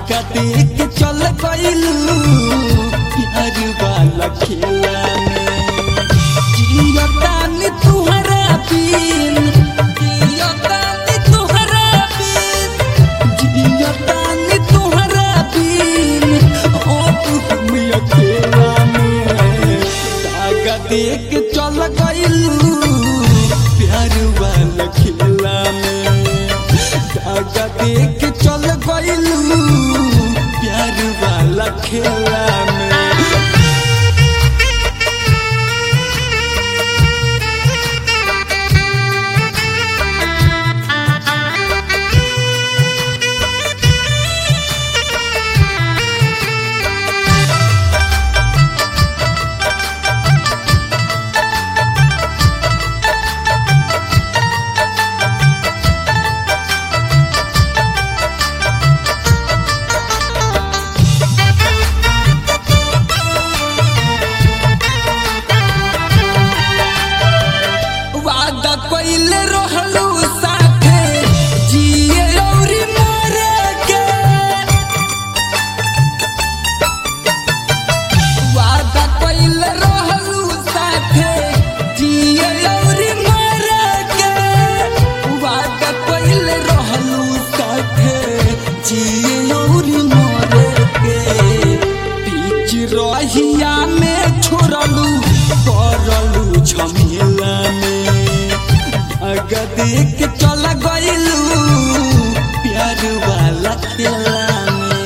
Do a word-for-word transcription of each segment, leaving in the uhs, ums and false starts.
धागा देख चल गइलू प्यार वाला खेला में। जिया तानी तुहरा बिन, जिया तानी तुहरा बिन, जिया तानी तुहरा बिन, ओ तू हम अकेला में। धागा देख चल गइलू प्यार वाला खेला में। धागा देख चल गइलू प्यार वाला खेला में। पहले रहलू साथे जिए औरी मरे के, वादा पहले रहलू साथे जिए औरी मरे के, वादा पहले रहलू साथे जिए औरी मरे के। बीच रहिया में छोड़लू करलू झमेला में। धागा देख चल गइलू प्यार वाला खेला में।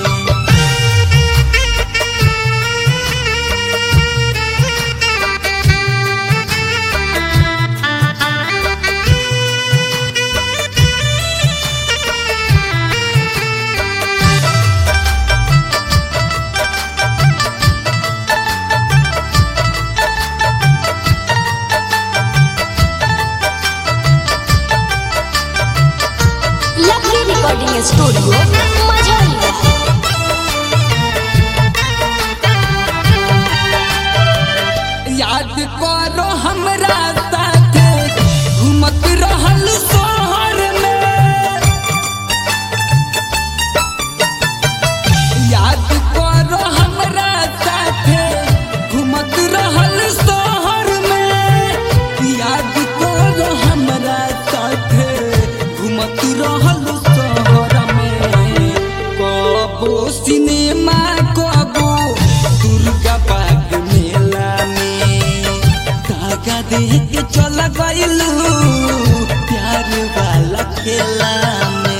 Recording studio Majhauliya. याद करो हमरा साथे घूमत रहल शहर में। याद करो हमरा साथे घूमत रहल शहर में। याद करो हमरा साथे घूमत रहल सिनेमा कबो दुर्गा बाग मेला में। धागा देख चल गइलू प्यार वाला खेला में।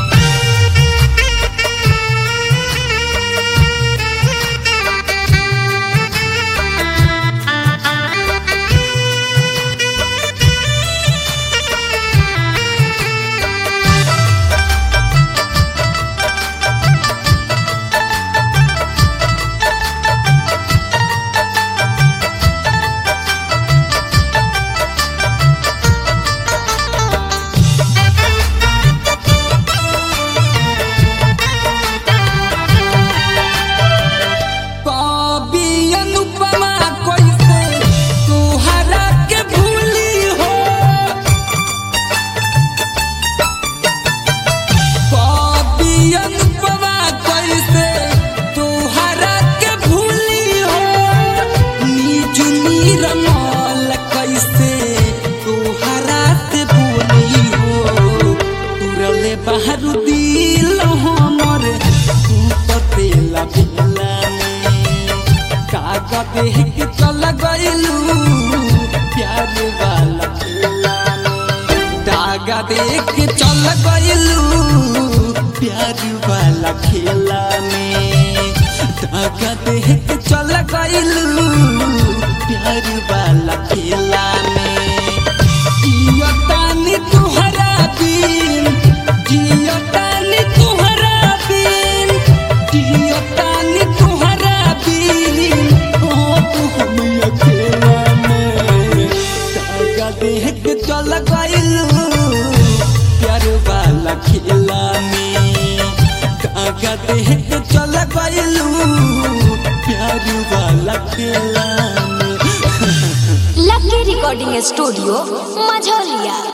बाहर दिल हमर तू पतेला भेला में। धागा देख चल गइलू प्यार वाला खेला में। धागा देख चल गइलू प्यार वाला खेला में। धागा देख चल गइलू प्यार वाला खेला में। जिया तानी तुहरा बिन, जिया तानी तुहरा बिन, जिया तानी तुहरा बिन, ओ तू हम अकेला में। धागा देख चल गइलू प्यार वाला खेला में। धागा देख चल गइलू प्यार वाला खेला में। Lucky recording studio Majhaulia.